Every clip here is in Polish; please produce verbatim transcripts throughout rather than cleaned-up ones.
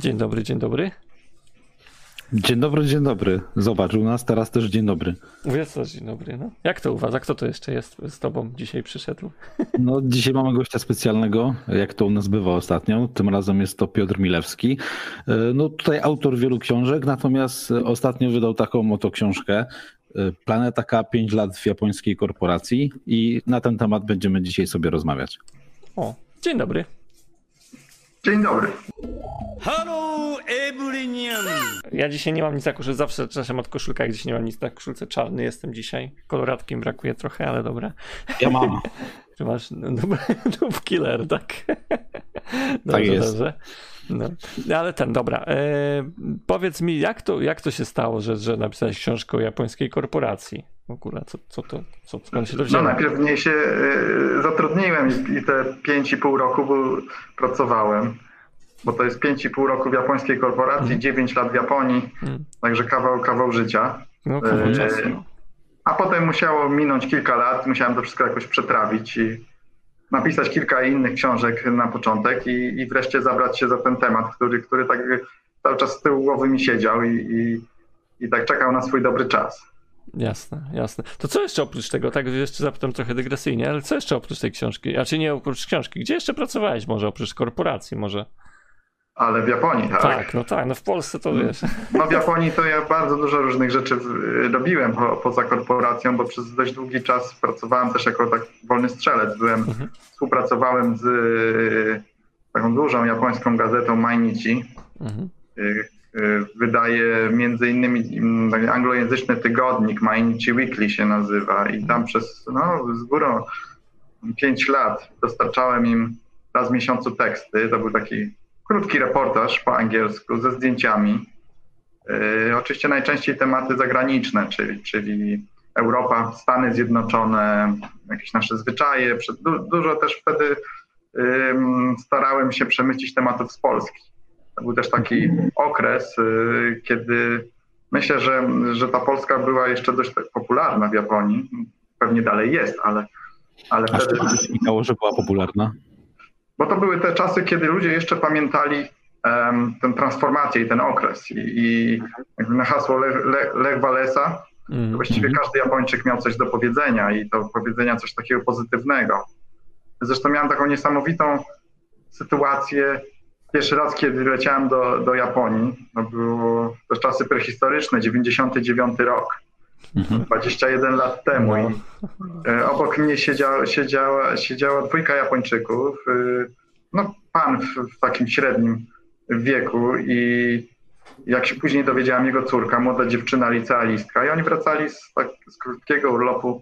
Dzień dobry, dzień dobry. Dzień dobry, dzień dobry. Zobacz, u nas teraz też dzień dobry. Jest też dzień dobry, no. Jak to u was? A kto to jeszcze jest z tobą dzisiaj przyszedł? No dzisiaj mamy gościa specjalnego, jak to u nas bywa ostatnio. Tym razem jest to Piotr Milewski. No tutaj autor wielu książek, natomiast ostatnio wydał taką oto książkę Planeta K, pięć lat w japońskiej korporacji i na ten temat będziemy dzisiaj sobie rozmawiać. O, dzień dobry. Dzień dobry. Hello everyone! Ja dzisiaj nie mam nic na koszulce, zawsze czasem od koszulka, jak dzisiaj nie mam nic na koszulce, czarny jestem dzisiaj. Koloratki mi brakuje trochę, ale dobra. Ja mam. Czy masz noob killer, tak? Dobrze, tak jest. Dobrze. No. Ale ten, dobra. E, powiedz mi, jak to, jak to się stało, że, że napisałeś książkę o japońskiej korporacji? W ogóle, co, co to, co, skąd się to wzięło? No najpierw w niej się y, zatrudniłem i, i te pięć i pół roku był, pracowałem, bo to jest pięć i pół roku w japońskiej korporacji, mm. dziewięć lat w Japonii, mm. także kawał, kawał życia. No, kawał czasu. Y, a potem musiało minąć kilka lat, musiałem to wszystko jakoś przetrawić i napisać kilka innych książek na początek i, i wreszcie zabrać się za ten temat, który, który tak cały czas z tyłu głowy mi siedział i, i, i tak czekał na swój dobry czas. Jasne, jasne. To co jeszcze oprócz tego, tak jeszcze zapytam trochę dygresyjnie, ale co jeszcze oprócz tej książki, a czy nie oprócz książki, gdzie jeszcze pracowałeś może oprócz korporacji może? Ale w Japonii, tak? Tak, no tak, no w Polsce to wiesz. No w Japonii to ja bardzo dużo różnych rzeczy robiłem po, poza korporacją, bo przez dość długi czas pracowałem też jako tak wolny strzelec. Byłem, mhm. Współpracowałem z taką dużą japońską gazetą Mainichi. Mhm. Wydaje między innymi anglojęzyczny tygodnik, Mainichi Weekly się nazywa i tam przez no, z górą pięć lat dostarczałem im raz w miesiącu teksty. To był taki krótki reportaż po angielsku ze zdjęciami. Yy, oczywiście najczęściej tematy zagraniczne, czyli, czyli Europa, Stany Zjednoczone, jakieś nasze zwyczaje. Du, dużo też wtedy yy, starałem się przemycić tematów z Polski. To był też taki okres, yy, kiedy myślę, że, że ta Polska była jeszcze dość popularna w Japonii. Pewnie dalej jest, ale, ale A wtedy... co wynikało, że była popularna? Bo to były te czasy, kiedy ludzie jeszcze pamiętali um, tę transformację i ten okres. I, i jakby na hasło Le, Le, Lech Walesa mm. właściwie każdy Japończyk miał coś do powiedzenia i do powiedzenia coś takiego pozytywnego. Zresztą miałem taką niesamowitą sytuację. Pierwszy raz, kiedy leciałem do, do Japonii, to było to czasy prehistoryczne, dziewięćdziesiąty dziewiąty rok. dwadzieścia jeden lat temu i e, obok mnie siedziała, siedziała, siedziała dwójka Japończyków, e, no pan w, w takim średnim wieku i jak się później dowiedziałam, jego córka, młoda dziewczyna, licealistka i oni wracali z, tak, z krótkiego urlopu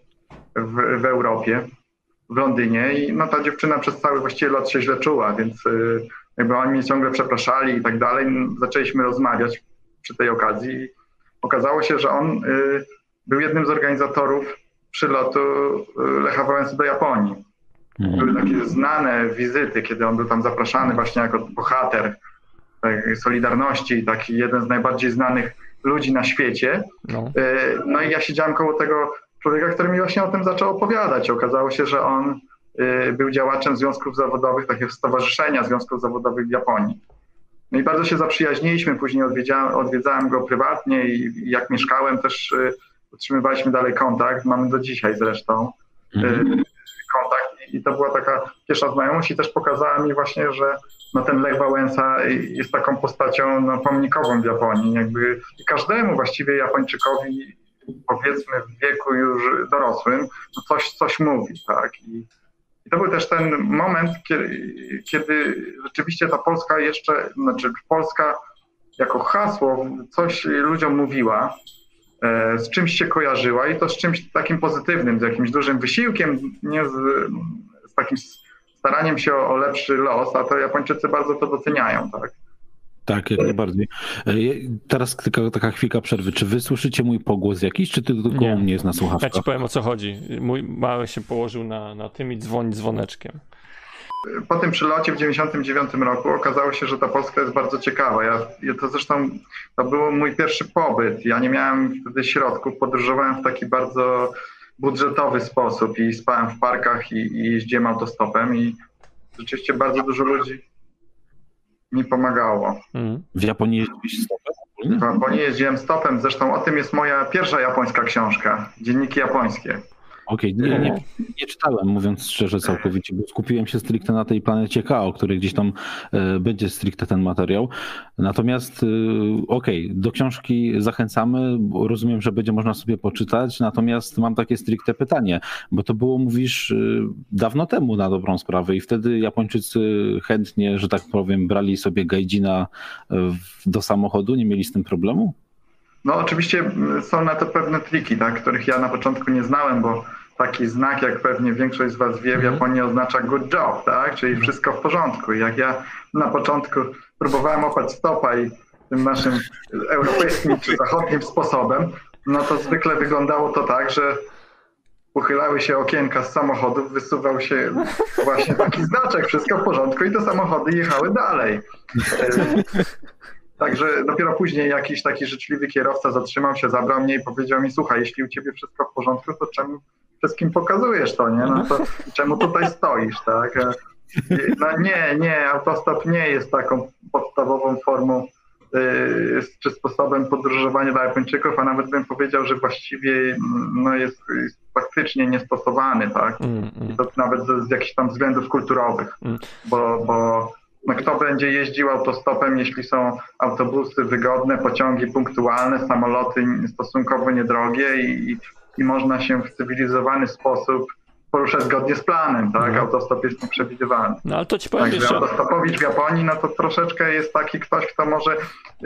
w, w Europie, w Londynie i no ta dziewczyna przez cały właściwie lot się źle czuła, więc e, jakby oni mnie ciągle przepraszali i tak dalej. Zaczęliśmy rozmawiać przy tej okazji i okazało się, że on e, był jednym z organizatorów przylotu Lecha Wałęsy do Japonii. Były takie znane wizyty, kiedy on był tam zapraszany właśnie jako bohater tak, Solidarności, taki jeden z najbardziej znanych ludzi na świecie. No. no i ja siedziałem koło tego człowieka, który mi właśnie o tym zaczął opowiadać. Okazało się, że on był działaczem związków zawodowych, takiego stowarzyszenia związków zawodowych w Japonii. No i bardzo się zaprzyjaźniliśmy, później odwiedzałem, odwiedzałem go prywatnie i, i jak mieszkałem też utrzymywaliśmy dalej kontakt, mamy do dzisiaj zresztą mm. kontakt i to była taka pierwsza znajomość i też pokazała mi właśnie, że no ten Lech Wałęsa jest taką postacią no, pomnikową w Japonii, jakby każdemu właściwie Japończykowi powiedzmy w wieku już dorosłym no coś, coś mówi, tak i, i to był też ten moment, kiedy, kiedy rzeczywiście ta Polska jeszcze, znaczy Polska jako hasło coś ludziom mówiła, z czymś się kojarzyła i to z czymś takim pozytywnym, z jakimś dużym wysiłkiem, nie z, z takim staraniem się o, o lepszy los, a to Japończycy bardzo to doceniają, tak? Tak, jak najbardziej. Teraz tylko taka chwilka przerwy. Czy wy słyszycie mój pogłos jakiś, czy tylko nie. u mnie jest na słuchawkach? Ja ci powiem, o co chodzi. Mój mały się położył na, na tym i dzwoni dzwoneczkiem. Po tym przylocie w dziewięćdziesiątym dziewiątym roku okazało się, że ta Polska jest bardzo ciekawa. Ja, ja to zresztą to był mój pierwszy pobyt. Ja nie miałem wtedy środków, podróżowałem w taki bardzo budżetowy sposób i spałem w parkach i, i jeździłem autostopem i rzeczywiście bardzo dużo ludzi mi pomagało. Mm. W Japonii jeździłeś stopem? W Japonii jeździłem stopem, zresztą o tym jest moja pierwsza japońska książka, Dzienniki japońskie. Okej, okay. nie, nie, nie czytałem, mówiąc szczerze całkowicie, bo skupiłem się stricte na tej planecie K, o której gdzieś tam e, będzie stricte ten materiał. Natomiast e, okej, okay, do książki zachęcamy, bo rozumiem, że będzie można sobie poczytać, natomiast mam takie stricte pytanie, bo to było, mówisz, e, dawno temu na dobrą sprawę i wtedy Japończycy chętnie, że tak powiem, brali sobie gaijina do samochodu, nie mieli z tym problemu? No oczywiście są na to pewne triki, tak, których ja na początku nie znałem, bo taki znak, jak pewnie większość z was wie, w Japonii oznacza good job, tak, czyli wszystko w porządku. I jak ja na początku próbowałem łapać stopa i tym naszym europejskim czy zachodnim sposobem, no to zwykle wyglądało to tak, że uchylały się okienka z samochodów, wysuwał się właśnie taki znaczek, wszystko w porządku i te samochody jechały dalej. Także dopiero później jakiś taki życzliwy kierowca zatrzymał się, zabrał mnie i powiedział mi, słuchaj, jeśli u ciebie wszystko w porządku, to czemu wszystkim pokazujesz to, nie? No to czemu tutaj stoisz, tak? No nie, nie, autostop nie jest taką podstawową formą yy, czy sposobem podróżowania dla Japończyków, a nawet bym powiedział, że właściwie no jest, jest faktycznie niestosowany, tak? I to nawet z, z jakichś tam względów kulturowych, bo, bo no kto będzie jeździł autostopem, jeśli są autobusy wygodne, pociągi punktualne, samoloty stosunkowo niedrogie i, i można się w cywilizowany sposób poruszać zgodnie z planem, tak? No. Autostop jest nieprzewidywalny. No ale to ci powiem Także jeszcze... autostopowicz w Japonii, no to troszeczkę jest taki ktoś, kto może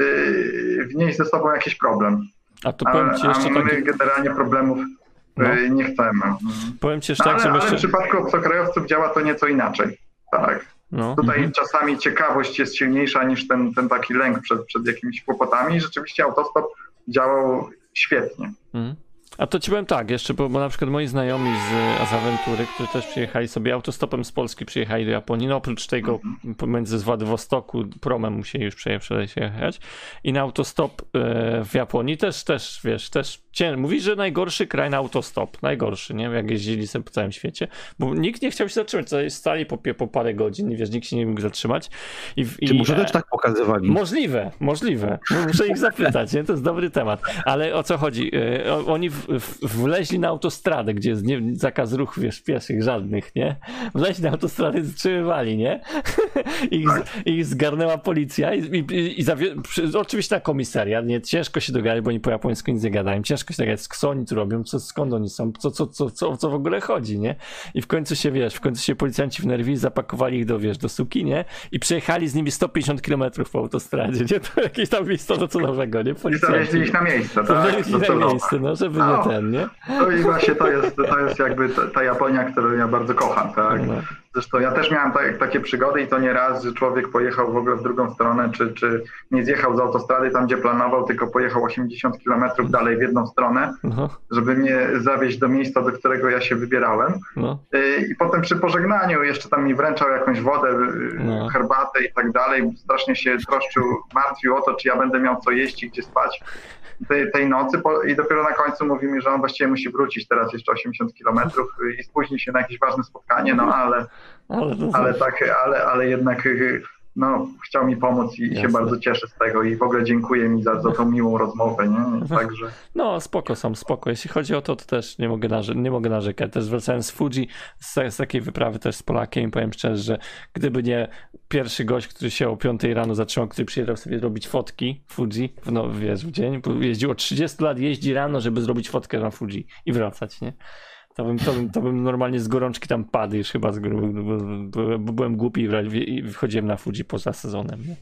yy, wnieść ze sobą jakiś problem. A to powiem ci jeszcze a my taki... generalnie problemów no. yy, nie chcemy. Powiem ci jeszcze no, tak, ale, że ale jeszcze... w przypadku obcokrajowców działa to nieco inaczej, tak. No. Tutaj mhm. czasami ciekawość jest silniejsza niż ten, ten taki lęk przed, przed jakimiś kłopotami i rzeczywiście autostop działał świetnie. Mhm. A to ci powiem tak, jeszcze, bo, bo na przykład moi znajomi z, z awantury, którzy też przyjechali sobie autostopem z Polski, przyjechali do Japonii, no oprócz tego mm-hmm. pomiędzy z Władywostoku promem musieli już przejechać i na autostop e, w Japonii też, też, wiesz, też cię, mówi, że najgorszy kraj na autostop, najgorszy, nie? Jak jeździli sobie po całym świecie, bo nikt nie chciał się zatrzymać, tutaj stali po, po parę godzin, wiesz, nikt się nie mógł zatrzymać. I, Czy i, może też tak pokazywali? Możliwe, możliwe, muszę ich zapytać, nie? To jest dobry temat, ale o co chodzi? E, oni w, w, wleźli na autostradę, gdzie jest nie, zakaz ruchu, wiesz, pieszych żadnych, nie? Wleźli na autostradę i zatrzymywali, nie? ich, ich zgarnęła policja i, i, i zawie... oczywiście na komisariat, nie? Ciężko się dogadać, bo oni po japońsku nic nie gadają, ciężko się dogadać, co oni tu robią, co, skąd oni są, co, co, co, co, co w ogóle chodzi, nie? I w końcu się, wiesz, w końcu się policjanci wnerwili, zapakowali ich do, wiesz, do suki, nie? I przejechali z nimi sto pięćdziesiąt kilometrów po autostradzie, nie? To jakieś tam miejsce docelowego, nie? Policjanci. I zawieźli ich na miejsce, tak? Zawieźli ich na miejsce, no, żeby no. nie ten, nie? No i właśnie to jest, to jest jakby ta, ta Japonia, którą ja bardzo kocham, tak? No. Zresztą ja też miałem tak, takie przygody i to nie raz, że człowiek pojechał w ogóle w drugą stronę, czy, czy nie zjechał z autostrady tam, gdzie planował, tylko pojechał osiemdziesiąt kilometrów dalej w jedną stronę, no. żeby mnie zawieźć do miejsca, do którego ja się wybierałem. No. I potem przy pożegnaniu jeszcze tam mi wręczał jakąś wodę, no. herbatę i tak dalej. Strasznie się troszczył, martwił o to, czy ja będę miał co jeść i gdzie spać tej, tej nocy i dopiero na końcu mówi mi, że on właściwie musi wrócić teraz jeszcze osiemdziesiąt kilometrów i spóźni się na jakieś ważne spotkanie, no ale, ale, ale tak, ale, ale jednak no, chciał mi pomóc i Jasne. się bardzo cieszę z tego i w ogóle dziękuję mi za, za tą miłą rozmowę, nie? Także... No spoko są, spoko. Jeśli chodzi o to, to też nie mogę, narze- nie mogę narzekać. Też wracałem z Fuji, z, z takiej wyprawy też z Polakiem, powiem szczerze, że gdyby nie pierwszy gość, który się o piątej rano zatrzymał, który przyjechał sobie robić fotki Fuji, no wiesz, w dzień, jeździł od trzydziestu lat, jeździ rano, żeby zrobić fotkę na Fuji i wracać, nie? To bym, to, bym, to bym normalnie z gorączki tam padł już chyba, z, bo, bo, bo byłem głupi i wchodziłem na Fuji poza sezonem. Nie?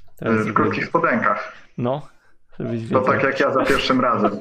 W krótkich spodenkach. No. To tak jak ja za pierwszym razem.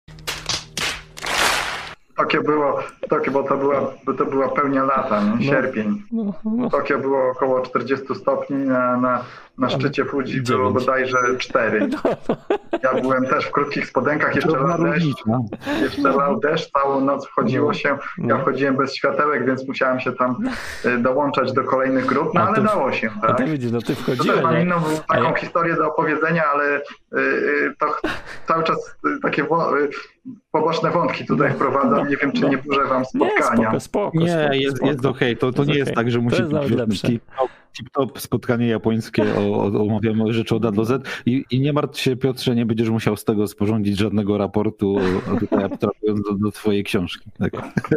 Tokio było, Tokio, bo to była, bo to była pełnia lata, nie? Sierpień. No, no, no. Tokio było około czterdzieści stopni, na, na, na szczycie Fuji było bodajże cztery. Ja byłem też w krótkich spodenkach, jeszcze lał deszcz, jeszcze lał deszcz, całą noc wchodziło się. Ja wchodziłem bez światełek, więc musiałem się tam dołączać do kolejnych grup, no ale to, dało się. Tak? A ty widzisz, no ty wchodziłeś. To też mam inną taką ja... historię do opowiedzenia, ale to cały czas takie poboczne wątki tutaj wprowadzam. Nie wiem, czy nie burzę wam spotkania. Nie, spoko, spoko, nie spoko, jest, spoko. jest okej. Okay. To, to jest nie okay. jest tak, że musi być tip-top spotkanie japońskie, o, o, omawiamy rzeczy od A do Z i, i nie martw się, Piotrze, nie będziesz musiał z tego sporządzić żadnego raportu, o, tutaj abstrahując do, do twojej książki. Tak.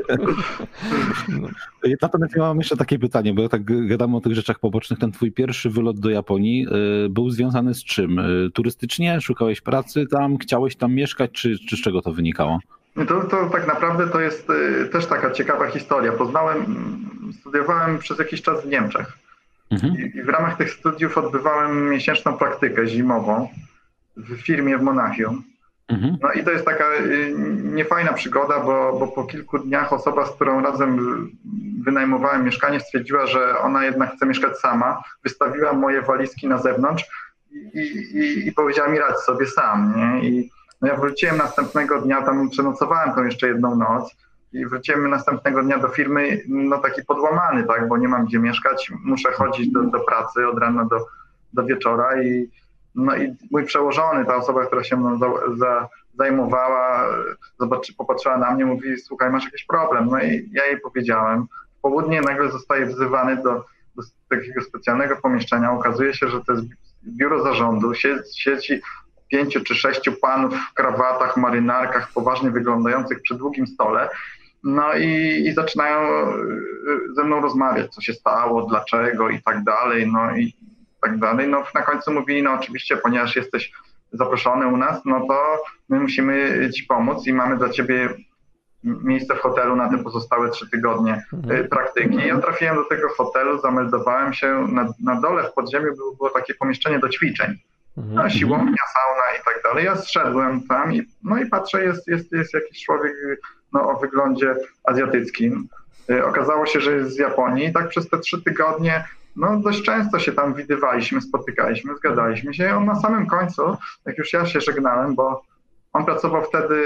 Natomiast ja mam jeszcze takie pytanie, bo ja tak gadamy o tych rzeczach pobocznych. Ten twój pierwszy wylot do Japonii y, był związany z czym? Y, turystycznie? Szukałeś pracy tam? Chciałeś tam mieszkać? Czy, czy z czego to wynikało? To, to tak naprawdę to jest y, też taka ciekawa historia. Poznałem, studiowałem przez jakiś czas w Niemczech mhm. I, i w ramach tych studiów odbywałem miesięczną praktykę zimową w firmie w Monachium. Mhm. No i to jest taka y, niefajna przygoda, bo, bo po kilku dniach osoba, z którą razem wynajmowałem mieszkanie, stwierdziła, że ona jednak chce mieszkać sama. Wystawiła moje walizki na zewnątrz i, i, i powiedziała mi: radź sobie sam, nie? I no ja wróciłem następnego dnia, tam przenocowałem tą jeszcze jedną noc i wróciłem następnego dnia do firmy, no taki podłamany, tak, bo nie mam gdzie mieszkać, muszę chodzić do, do pracy od rana do, do wieczora i no i mój przełożony, ta osoba, która się mną za, za, zajmowała, zobaczy, popatrzyła na mnie, mówi: słuchaj, masz jakiś problem? No i ja jej powiedziałem. W południe nagle zostaje wzywany do, do takiego specjalnego pomieszczenia. Okazuje się, że to jest biuro zarządu, sieci pięciu czy sześciu panów w krawatach, marynarkach, poważnie wyglądających przy długim stole. No i, i zaczynają ze mną rozmawiać, co się stało, dlaczego i tak dalej, no i tak dalej. No na końcu mówili: no oczywiście, ponieważ jesteś zaproszony u nas, no to my musimy ci pomóc i mamy dla ciebie miejsce w hotelu na te pozostałe trzy tygodnie mhm. praktyki. Ja trafiłem do tego hotelu, zameldowałem się, na, na dole w podziemiu było, było takie pomieszczenie do ćwiczeń. No, siłownia, sauna i tak dalej. Ja zszedłem tam i, no i patrzę, jest, jest, jest jakiś człowiek no, o wyglądzie azjatyckim. Okazało się, że jest z Japonii i tak przez te trzy tygodnie no, dość często się tam widywaliśmy, spotykaliśmy, zgadaliśmy się. I on na samym końcu, jak już ja się żegnałem, bo on pracował wtedy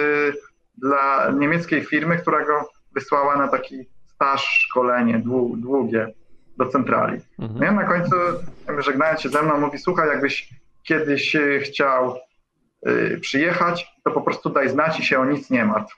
dla niemieckiej firmy, która go wysłała na taki staż, szkolenie długie do centrali. Mhm. No i on na końcu, żegnając się ze mną, mówi: słuchaj, jakbyś kiedyś chciał y, przyjechać, to po prostu daj znać i się o nic nie martw.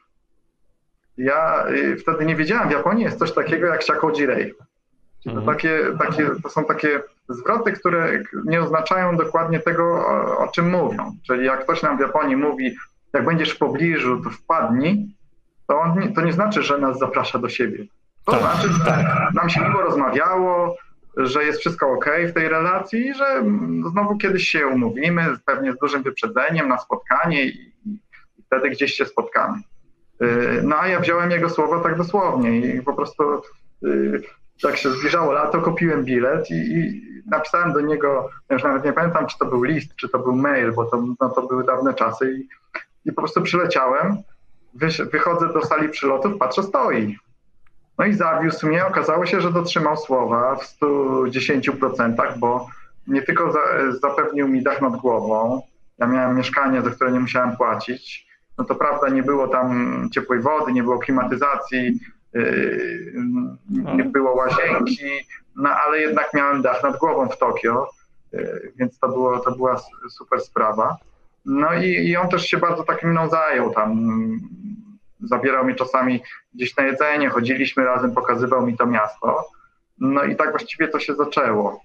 Ja y, wtedy nie wiedziałem, w Japonii jest coś takiego jak shakoji-rei. To, takie, takie, to są takie zwroty, które nie oznaczają dokładnie tego, o, o czym mówią. Czyli jak ktoś nam w Japonii mówi: jak będziesz w pobliżu, to wpadnij, to, on, to nie znaczy, że nas zaprasza do siebie. To tak, znaczy, że tak. nam się miło rozmawiało, że jest wszystko okej w tej relacji i że znowu kiedyś się umówimy, pewnie z dużym wyprzedzeniem na spotkanie i, i wtedy gdzieś się spotkamy. No a ja wziąłem jego słowa tak dosłownie i po prostu jak się zbliżało lato, kupiłem bilet i, i napisałem do niego, już nawet nie pamiętam, czy to był list, czy to był mail, bo to, no, to były dawne czasy i, i po prostu przyleciałem, wy, wychodzę do sali przylotów, patrzę, stoi. No i zawiózł mnie, okazało się, że dotrzymał słowa w stu dziesięciu procentach, bo nie tylko za, zapewnił mi dach nad głową, ja miałem mieszkanie, za które nie musiałem płacić, no to prawda, nie było tam ciepłej wody, nie było klimatyzacji, yy, nie było łazienki, no ale jednak miałem dach nad głową w Tokio, yy, więc to, było, to była super sprawa. No i, i on też się bardzo tak mną zajął tam. Zabierał mnie czasami gdzieś na jedzenie, chodziliśmy razem, pokazywał mi to miasto. No i tak właściwie to się zaczęło.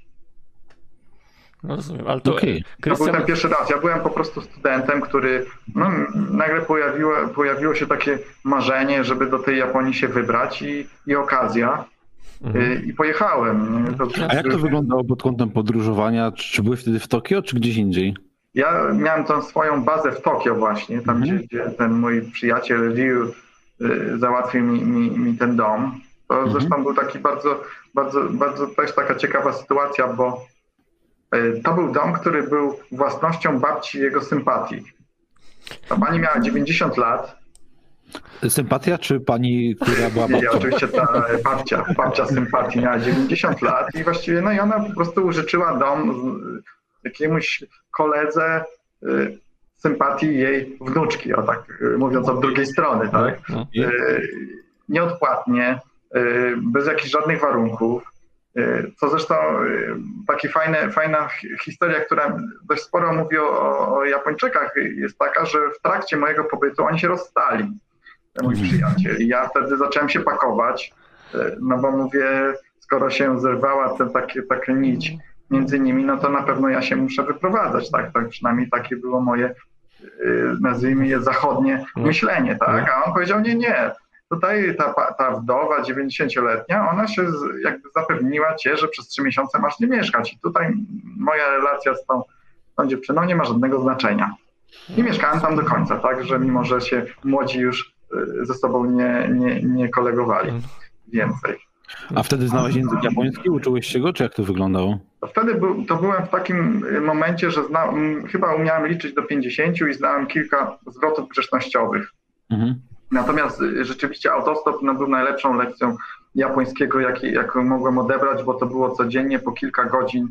No rozumiem, ale to... Okay. Krystian... To był ten pierwszy raz. Ja byłem po prostu studentem, który... No, nagle pojawiło, pojawiło się takie marzenie, żeby do tej Japonii się wybrać i, i okazja. Mhm. I pojechałem. To... A jak to wyglądało pod kątem podróżowania? Czy byłeś wtedy w Tokio, czy gdzieś indziej? Ja miałem tą swoją bazę w Tokio właśnie, tam mhm. gdzie, gdzie ten mój przyjaciel Ryu y, załatwił mi, mi, mi ten dom. To mhm. zresztą był taki bardzo, bardzo, bardzo też taka ciekawa sytuacja, bo y, to był dom, który był własnością babci jego sympatii. Ta pani miała dziewięćdziesiąt lat. Sympatia czy pani, która była babcią? Nie, oczywiście ta babcia, babcia sympatii miała dziewięćdziesiąt lat i właściwie no i ona po prostu użyczyła dom z, jakiemuś koledze y, sympatii jej wnuczki, o tak y, mówiąc od drugiej strony, tak? Y, nieodpłatnie, y, bez jakichś żadnych warunków, y, co zresztą y, taka fajna historia, która dość sporo mówi o, o Japończykach, jest taka, że w trakcie mojego pobytu oni się rozstali, mój przyjaciel. I ja wtedy zacząłem się pakować, y, no bo mówię, skoro się zerwała ten, takie, taka nić między nimi, no to na pewno ja się muszę wyprowadzać, tak? Tak przynajmniej takie było moje, nazwijmy je, zachodnie myślenie, tak? A on powiedział, nie, nie, tutaj ta, ta wdowa dziewięćdziesięcioletnia, ona się jakby zapewniła cię, że przez trzy miesiące masz nie mieszkać i tutaj moja relacja z tą, tą dziewczyną nie ma żadnego znaczenia. I mieszkałem tam do końca, tak? Że mimo, że się młodzi już ze sobą nie, nie, nie kolegowali więcej. A wtedy znałeś język japoński? Uczyłeś się go, czy jak to wyglądało? Wtedy był, to byłem w takim momencie, że zna, chyba umiałem liczyć do pięćdziesięciu i znałem kilka zwrotów grzecznościowych. Mhm. Natomiast rzeczywiście autostop no, był najlepszą lekcją japońskiego, jak, jaką mogłem odebrać, bo to było codziennie po kilka godzin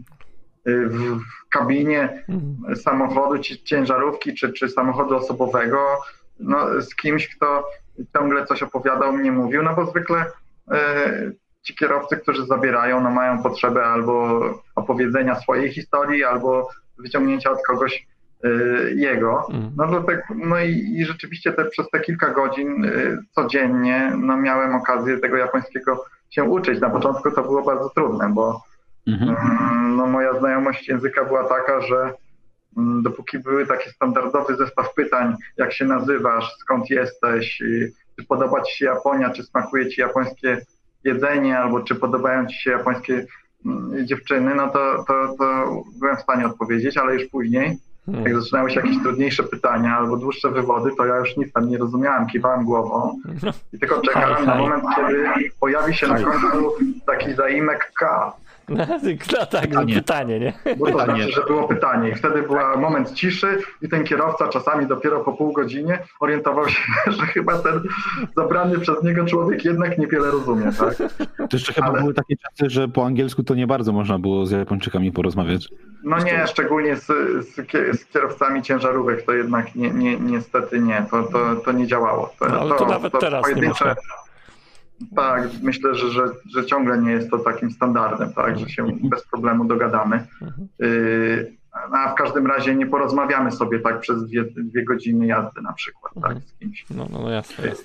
w, w kabinie mhm. samochodu, czy ciężarówki, czy, czy samochodu osobowego, no, z kimś, kto ciągle coś opowiadał, mnie mówił, no bo zwykle y, ci kierowcy, którzy zabierają, no mają potrzebę albo opowiedzenia swojej historii, albo wyciągnięcia od kogoś y, jego. No, dlatego, no i, i rzeczywiście te, przez te kilka godzin y, codziennie no, miałem okazję tego japońskiego się uczyć. Na początku to było bardzo trudne, bo mhm. y, no, moja znajomość języka była taka, że y, dopóki były taki standardowy zestaw pytań, jak się nazywasz, skąd jesteś, y, czy podoba ci się Japonia, czy smakuje ci japońskie jedzenie, albo czy podobają ci się japońskie mm, dziewczyny, no to, to, to byłem w stanie odpowiedzieć, ale już później, hmm. jak zaczynały się jakieś trudniejsze pytania albo dłuższe wywody, to ja już nic tam nie rozumiałem, kiwałem głową i tylko czekałem na moment, kiedy pojawi się na końcu taki zaimek K. No tak, pytanie, pytanie nie? Bo to pytanie. Znaczy, że było pytanie i wtedy był moment ciszy i ten kierowca czasami dopiero po pół godzinie orientował się, że chyba ten zabrany przez niego człowiek jednak niewiele rozumie, tak? To jeszcze chyba Ale... były takie czasy, że po angielsku to nie bardzo można było z Japończykami porozmawiać. No nie, szczególnie z, z, z kierowcami ciężarówek to jednak nie, nie, niestety nie, to, to, to nie działało. To, no, ale to, to nawet to teraz pojedyncze... nie Tak, myślę, że, że, że ciągle nie jest to takim standardem, tak, że się bez problemu dogadamy. Yy, a w każdym razie nie porozmawiamy sobie tak przez dwie, dwie godziny jazdy na przykład, tak, z kimś. No, no, no jasne, jasne.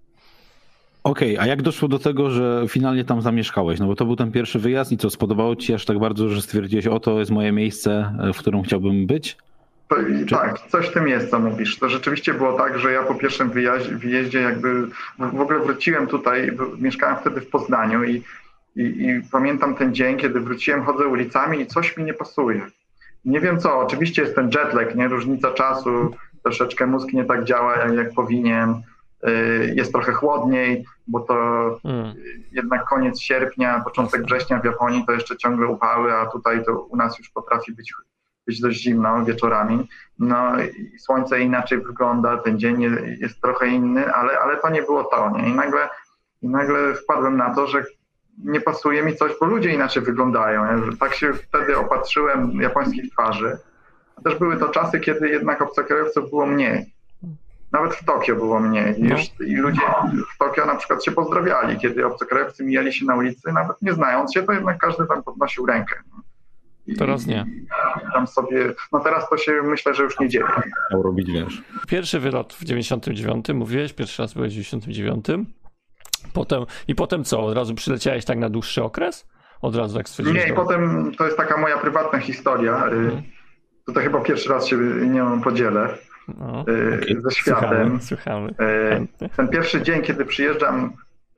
Okej, okay, a jak doszło do tego, że finalnie tam zamieszkałeś? No bo to był ten pierwszy wyjazd i co, spodobało ci aż tak bardzo, że stwierdziłeś, o to jest moje miejsce, w którym chciałbym być? To, tak, coś w tym jest, co mówisz. To rzeczywiście było tak, że ja po pierwszym wyjeździe, wyjeździe jakby w ogóle wróciłem tutaj, mieszkałem wtedy w Poznaniu i, i, i pamiętam ten dzień, kiedy wróciłem, chodzę ulicami i coś mi nie pasuje. Nie wiem co, oczywiście jest ten jetlag, nie? Różnica czasu, troszeczkę mózg nie tak działa, jak, jak powinien. Jest trochę chłodniej, bo to hmm. jednak koniec sierpnia, początek września w Japonii to jeszcze ciągle upały, a tutaj to u nas już potrafi być być dość zimno wieczorami. No i słońce inaczej wygląda, ten dzień jest trochę inny, ale, ale to nie było to, nie? I nagle, i nagle wpadłem na to, że nie pasuje mi coś, bo ludzie inaczej wyglądają. Nie? Że tak się wtedy opatrzyłem japońskich twarzy. A też były to czasy, kiedy jednak obcokrajowców było mniej. Nawet w Tokio było mniej. I, już, I ludzie w Tokio na przykład się pozdrawiali, kiedy obcokrajowcy mijali się na ulicy, nawet nie znając się, to jednak każdy tam podnosił rękę. I, teraz nie. I tam sobie, no teraz to się myślę, że już nie dzieje. Chciał robić, wiesz. Pierwszy wylot w dziewięćdziesiątym dziewiątym, mówiłeś, pierwszy raz byłeś w dziewięćdziesiątym dziewiątym. Potem, I potem co? Od razu przyleciałeś tak na dłuższy okres? Od razu tak stwierdziłeś? Nie, i potem to jest taka moja prywatna historia. Hmm. Tutaj chyba pierwszy raz się nią podzielę no, okay. ze światem. Słuchamy, słuchamy. Ten pierwszy dzień, kiedy przyjeżdżam,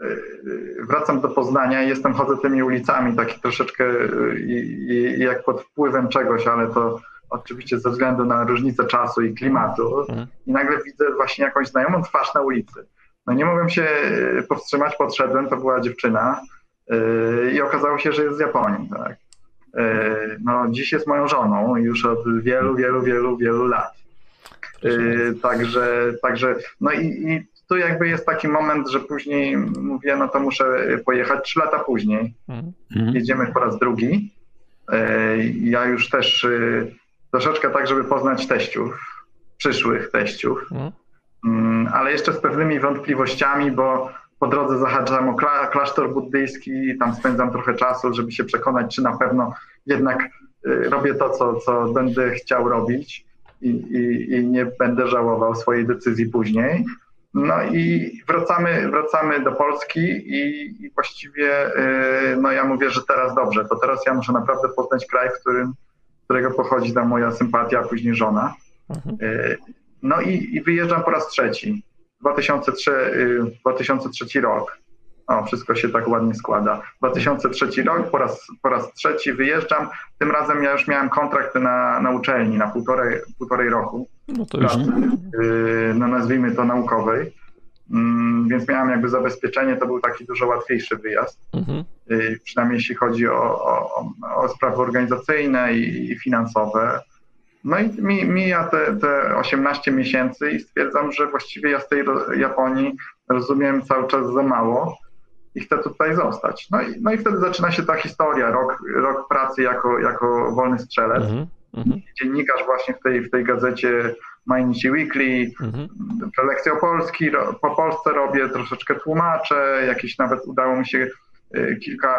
wracam do Poznania i jestem, chodzę tymi ulicami taki troszeczkę i, i, jak pod wpływem czegoś, ale to oczywiście ze względu na różnicę czasu i klimatu mhm. i nagle widzę właśnie jakąś znajomą twarz na ulicy. No nie mogłem się powstrzymać, podszedłem, to była dziewczyna yy, i okazało się, że jest z Japonii. Tak? Yy, no dziś jest moją żoną już od wielu, wielu, wielu, wielu lat. Yy, także, także, no i, i tu jakby jest taki moment, że później mówię, no to muszę pojechać trzy lata później. Mhm. Jedziemy po raz drugi. Ja już też troszeczkę tak, żeby poznać teściów, przyszłych teściów, mhm. ale jeszcze z pewnymi wątpliwościami, bo po drodze zahaczam o klasztor buddyjski, tam spędzam trochę czasu, żeby się przekonać, czy na pewno jednak robię to, co, co będę chciał robić i, i, i nie będę żałował swojej decyzji później. No i wracamy, wracamy do Polski i, i właściwie no ja mówię, że teraz dobrze, to teraz ja muszę naprawdę poznać kraj, w którym, z którego pochodzi ta moja sympatia, a później żona. Mhm. No i, i wyjeżdżam po raz trzeci. dwa tysiące trzeci rok. O, wszystko się tak ładnie składa. dwa tysiące trzeci rok, po raz, po raz trzeci wyjeżdżam. Tym razem ja już miałem kontrakt na, na uczelni na półtorej, półtorej roku. No to już... pracy, no nazwijmy to naukowej. Więc miałem jakby zabezpieczenie, to był taki dużo łatwiejszy wyjazd. Mhm. Przynajmniej jeśli chodzi o, o, o sprawy organizacyjne i, i finansowe. No i mi, mija te, te osiemnaście miesięcy i stwierdzam, że właściwie ja z tej Japonii rozumiem cały czas za mało i chcę tutaj zostać. No i, no i wtedy zaczyna się ta historia, rok, rok pracy jako, jako wolny strzelec. Mm-hmm. Dziennikarz właśnie w tej, w tej gazecie Mainichi Weekly, mm-hmm. prelekcje o Polski, po Polsce robię, troszeczkę tłumaczę, jakieś nawet udało mi się y, kilka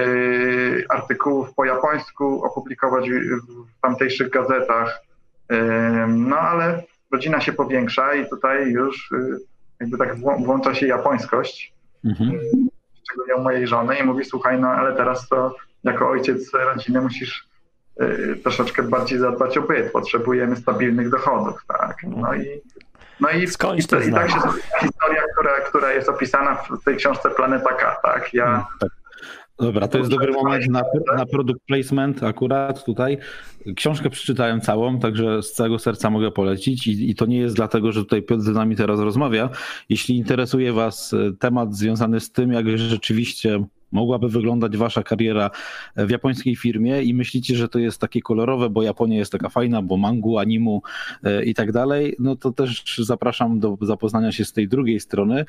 y, artykułów po japońsku opublikować w tamtejszych gazetach. Y, no ale rodzina się powiększa i tutaj już y, jakby tak włącza się japońskość. Mm-hmm. Szczególnie u mojej żony i mówi, słuchaj, no ale teraz to jako ojciec rodziny musisz y, troszeczkę bardziej zadbać o byt, potrzebujemy stabilnych dochodów, tak. No i, no i, Skądś i, to, i tak się historia, która, która jest opisana w tej książce Planeta K, tak. Ja, no, tak. Dobra, to jest dobry moment na, na product placement akurat tutaj. Książkę przeczytałem całą, także z całego serca mogę polecić i, i to nie jest dlatego, że tutaj Piotr z nami teraz rozmawia. Jeśli interesuje was temat związany z tym, jak rzeczywiście mogłaby wyglądać wasza kariera w japońskiej firmie i myślicie, że to jest takie kolorowe, bo Japonia jest taka fajna, bo mangu, animu i tak dalej, no to też zapraszam do zapoznania się z tej drugiej strony.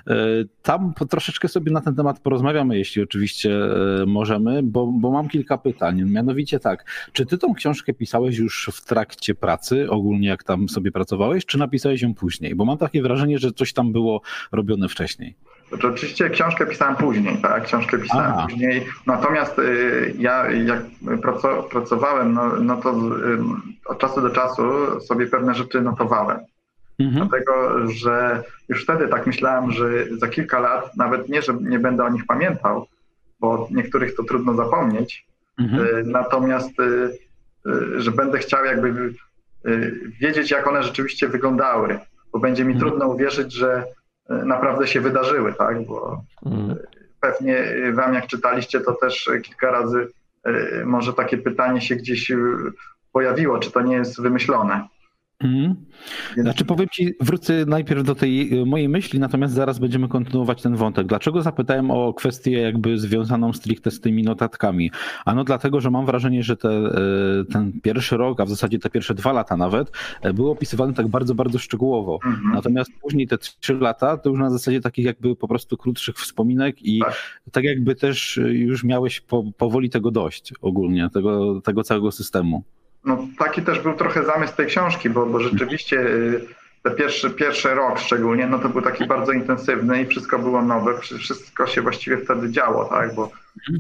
Tam troszeczkę sobie na ten temat porozmawiamy, jeśli oczywiście możemy, bo, bo mam kilka pytań. Mianowicie tak, czy ty tą książkę pisałeś już w trakcie pracy, ogólnie jak tam sobie pracowałeś, czy napisałeś ją później? Bo mam takie wrażenie, że coś tam było robione wcześniej. To oczywiście książkę pisałem później, tak? Książkę pisałem Aha. później. Natomiast y, ja jak praco, pracowałem, no, no to y, od czasu do czasu sobie pewne rzeczy notowałem. Mhm. Dlatego, że już wtedy tak myślałem, że za kilka lat, nawet nie, że nie będę o nich pamiętał, bo niektórych to trudno zapomnieć, mhm. y, natomiast y, y, że będę chciał jakby y, wiedzieć, jak one rzeczywiście wyglądały, bo będzie mi mhm. trudno uwierzyć, że naprawdę się wydarzyły, tak, bo mm. pewnie wam jak czytaliście, to też kilka razy może takie pytanie się gdzieś pojawiło, czy to nie jest wymyślone. Mm. Więc... Znaczy powiem ci, wrócę najpierw do tej mojej myśli, natomiast zaraz będziemy kontynuować ten wątek. Dlaczego zapytałem o kwestię jakby związaną stricte z tymi notatkami? Ano dlatego, że mam wrażenie, że te, ten pierwszy rok, a w zasadzie te pierwsze dwa lata nawet, były opisywane tak bardzo, bardzo szczegółowo. Mm-hmm. Natomiast później te trzy lata to już na zasadzie takich jakby po prostu krótszych wspominek i tak, tak jakby też już miałeś po, powoli tego dość ogólnie, tego, tego całego systemu. No taki też był trochę zamysł tej książki, bo, bo rzeczywiście ten pierwszy, pierwszy rok szczególnie, no to był taki bardzo intensywny i wszystko było nowe, wszystko się właściwie wtedy działo, tak, bo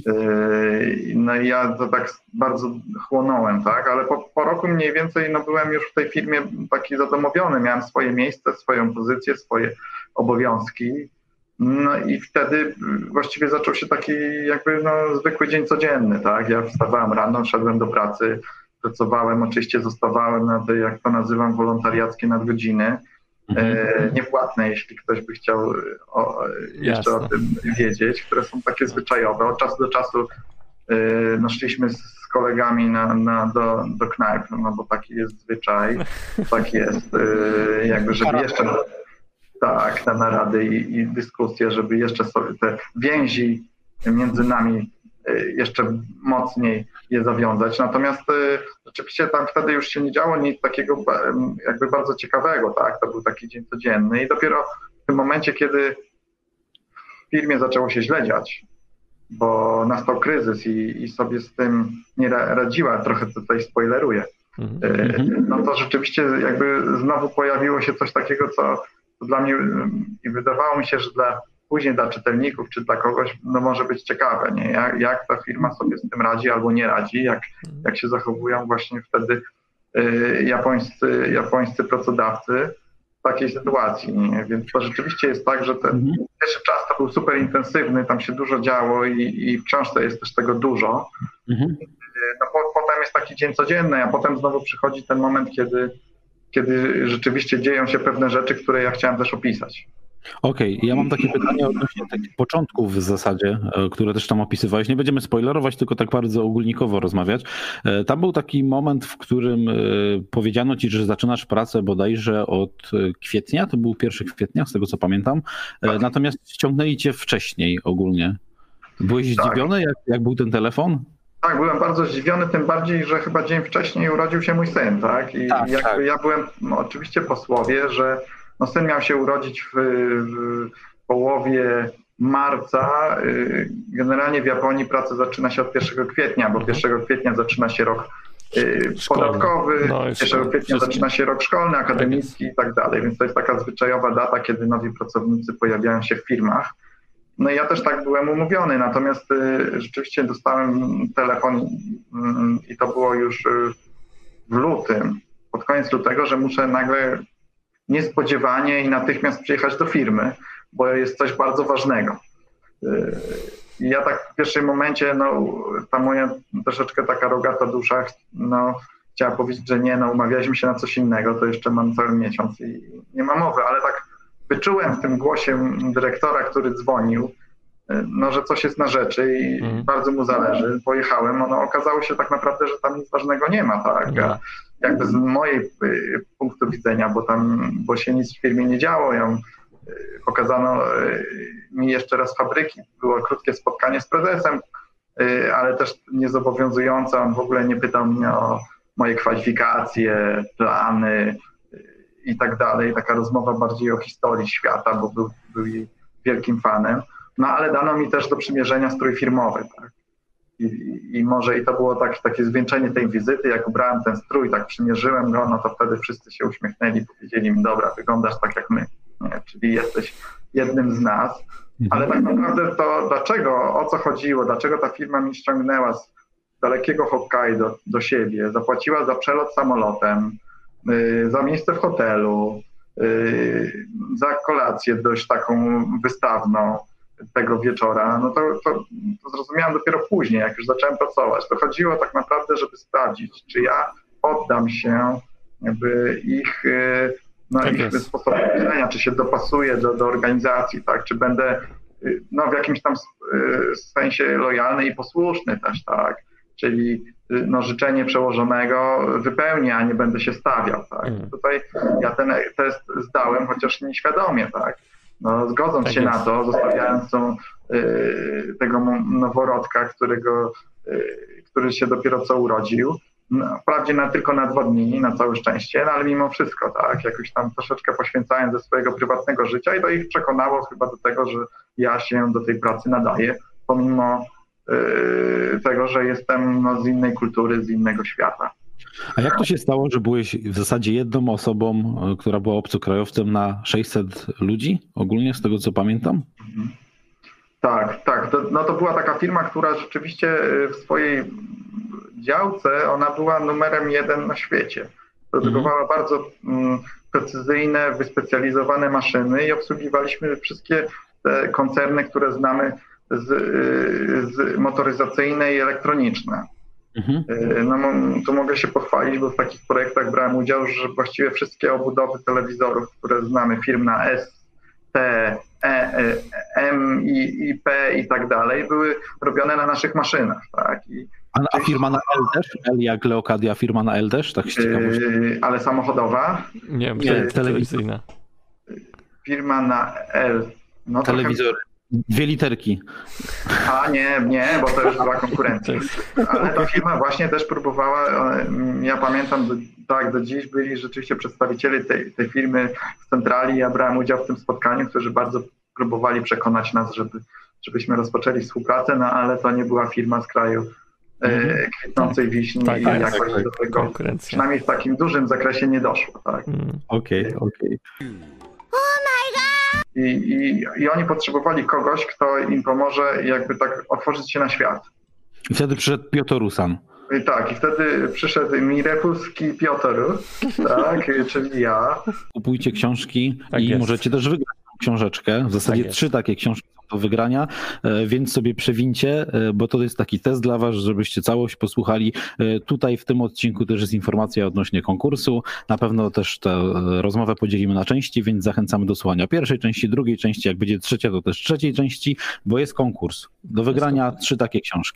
yy, no i ja to tak bardzo chłonąłem, tak, ale po, po roku mniej więcej no byłem już w tej firmie taki zadomowiony, miałem swoje miejsce, swoją pozycję, swoje obowiązki, no i wtedy właściwie zaczął się taki jakby no zwykły dzień codzienny, tak, ja wstawałem rano, szedłem do pracy, pracowałem, oczywiście zostawałem na te, jak to nazywam, wolontariackie nadgodziny, mhm. e, niepłatne, jeśli ktoś by chciał o, jeszcze Jasne. o tym wiedzieć, które są takie zwyczajowe. Od czasu do czasu e, no, szliśmy z kolegami na, na, do, do knajp, no bo taki jest zwyczaj, tak jest, e, jakby żeby jeszcze tak, na narady i, i dyskusje, żeby jeszcze sobie te więzi między nami jeszcze mocniej je zawiązać. Natomiast oczywiście tam wtedy już się nie działo nic takiego jakby bardzo ciekawego, tak? To był taki dzień codzienny i dopiero w tym momencie, kiedy w firmie zaczęło się źle dziać, bo nastał kryzys i, i sobie z tym nie radziła, trochę tutaj spoileruję, mm-hmm. no to rzeczywiście jakby znowu pojawiło się coś takiego, co, co dla mnie i wydawało mi się, że dla później dla czytelników czy dla kogoś no może być ciekawe, nie? Jak, jak ta firma sobie z tym radzi albo nie radzi, jak, jak się zachowują właśnie wtedy y, japońscy, japońscy pracodawcy. takiej sytuacji. Nie? Więc to rzeczywiście jest tak, że ten mhm. pierwszy czas to był super intensywny, tam się dużo działo i, i w książce jest też tego dużo. Mhm. No, po, potem jest taki dzień codzienny, a potem znowu przychodzi ten moment, kiedy, kiedy rzeczywiście dzieją się pewne rzeczy, które ja chciałem też opisać. Okej, okay. Ja mam takie pytanie odnośnie takich początków w zasadzie, które też tam opisywałeś. Nie będziemy spoilerować, tylko tak bardzo ogólnikowo rozmawiać. Tam był taki moment, w którym powiedziano ci, że zaczynasz pracę bodajże od kwietnia, to był pierwszy kwietnia, z tego co pamiętam, tak. Natomiast ściągnęli cię wcześniej ogólnie. Byłeś tak. zdziwiony, jak, jak był ten telefon? Tak, byłem bardzo zdziwiony, tym bardziej, że chyba dzień wcześniej urodził się mój syn, tak? I tak, jakby tak. ja byłem no, oczywiście po słowie, że no, syn miał się urodzić w, w połowie marca. Generalnie w Japonii praca zaczyna się od pierwszego kwietnia, bo pierwszego kwietnia zaczyna się rok podatkowy, no, pierwszego kwietnia zaczyna się rok szkolny, akademicki i tak dalej, więc to jest taka zwyczajowa data, kiedy nowi pracownicy pojawiają się w firmach. No i ja też tak byłem umówiony, natomiast y, rzeczywiście dostałem telefon y, i to było już y, w lutym, pod koniec lutego, że muszę nagle niespodziewanie i natychmiast przyjechać do firmy, bo jest coś bardzo ważnego. Y, I ja tak w pierwszym momencie, no ta moja troszeczkę taka rogata dusza, no chciała powiedzieć, że nie, no umawialiśmy się na coś innego, to jeszcze mam cały miesiąc i nie ma mowy, ale tak wyczułem w tym głosie dyrektora, który dzwonił, no, że coś jest na rzeczy i mm. bardzo mu zależy. Pojechałem, no okazało się tak naprawdę, że tam nic ważnego nie ma, tak? A jakby z mojej punktu widzenia, bo tam, bo się nic w firmie nie działo, ją pokazano mi jeszcze raz fabryki, było krótkie spotkanie z prezesem, ale też niezobowiązujące, on w ogóle nie pytał mnie o moje kwalifikacje, plany, i tak dalej. Taka rozmowa bardziej o historii świata, bo był, był jej wielkim fanem. No ale dano mi też do przymierzenia strój firmowy. Tak? I, i, I może i to było tak, takie zwieńczenie tej wizyty, jak ubrałem ten strój, tak przymierzyłem go, no to wtedy wszyscy się uśmiechnęli, powiedzieli mi, dobra, wyglądasz tak jak my, nie? Czyli jesteś jednym z nas. Ale tak naprawdę to dlaczego, o co chodziło, dlaczego ta firma mnie ściągnęła z dalekiego Hokkaido do siebie, zapłaciła za przelot samolotem, za miejsce w hotelu, za kolację dość taką wystawną tego wieczora, no to, to, to zrozumiałem dopiero później, jak już zacząłem pracować. To chodziło tak naprawdę, żeby sprawdzić, czy ja poddam się jakby ich, no, tak ich sposobu myślenia, czy się dopasuję do, do organizacji, tak, czy będę no, w jakimś tam sensie lojalny i posłuszny też, tak, czyli no, życzenie przełożonego wypełnię, a nie będę się stawiał, tak. Mm. Tutaj ja ten test zdałem, chociaż nieświadomie, tak. No, zgodząc tak się jest. na to, zostawiając tą, y, tego noworodka, którego, y, który się dopiero co urodził, no, wprawdzie na, tylko na dwa dni, na całe szczęście, no, ale mimo wszystko, tak, jakoś tam troszeczkę poświęcając ze swojego prywatnego życia i to ich przekonało chyba do tego, że ja się do tej pracy nadaję, pomimo y, tego, że jestem no, z innej kultury, z innego świata. A jak to się stało, że byłeś w zasadzie jedną osobą, która była obcokrajowcem na sześćset ludzi ogólnie, z tego co pamiętam? Mhm. Tak, tak. To, no to była taka firma, która rzeczywiście w swojej działce, ona była numerem jeden na świecie. Produkowała mhm. bardzo mm, precyzyjne, wyspecjalizowane maszyny i obsługiwaliśmy wszystkie te koncerny, które znamy z, z motoryzacyjne i elektroniczne. Mhm. No tu mogę się pochwalić, bo w takich projektach brałem udział, że właściwie wszystkie obudowy telewizorów, które znamy, firm na S, T, E, M, I, I, P i tak dalej, były robione na naszych maszynach. Tak? I a, a firma na L też? L jak Leocadia, firma na L też? Tak z ciekawości. Yy, ale samochodowa? Nie, nie telewizyjna. Firma na L. No telewizor. Trochę... Dwie literki. A nie, nie, bo to już była konkurencja. Ale ta firma właśnie też próbowała, ja pamiętam, do, tak, do dziś byli rzeczywiście przedstawiciele tej, tej firmy z centrali, ja brałem udział w tym spotkaniu, którzy bardzo próbowali przekonać nas, żeby, żebyśmy rozpoczęli współpracę, no ale to nie była firma z kraju e, kwitnącej wiśni tak, i tak, jakoś tak, do tego, przynajmniej w takim dużym zakresie nie doszło. Tak. Okej, okay, okej. Okay. I, i, I oni potrzebowali kogoś, kto im pomoże jakby tak otworzyć się na świat. I wtedy przyszedł Piotr Rusan. I tak, i wtedy przyszedł Mirepulski Piotr, tak, czyli ja. Kupujcie książki Tak i jest. możecie też wygrać książeczkę. W zasadzie Tak trzy takie książki są do wygrania, więc sobie przewincie, bo to jest taki test dla was, żebyście całość posłuchali. Tutaj w tym odcinku też jest informacja odnośnie konkursu. Na pewno też tę rozmowę podzielimy na części, więc zachęcamy do słuchania pierwszej części, drugiej części, jak będzie trzecia, to też trzeciej części, bo jest konkurs. Do wygrania trzy takie książki.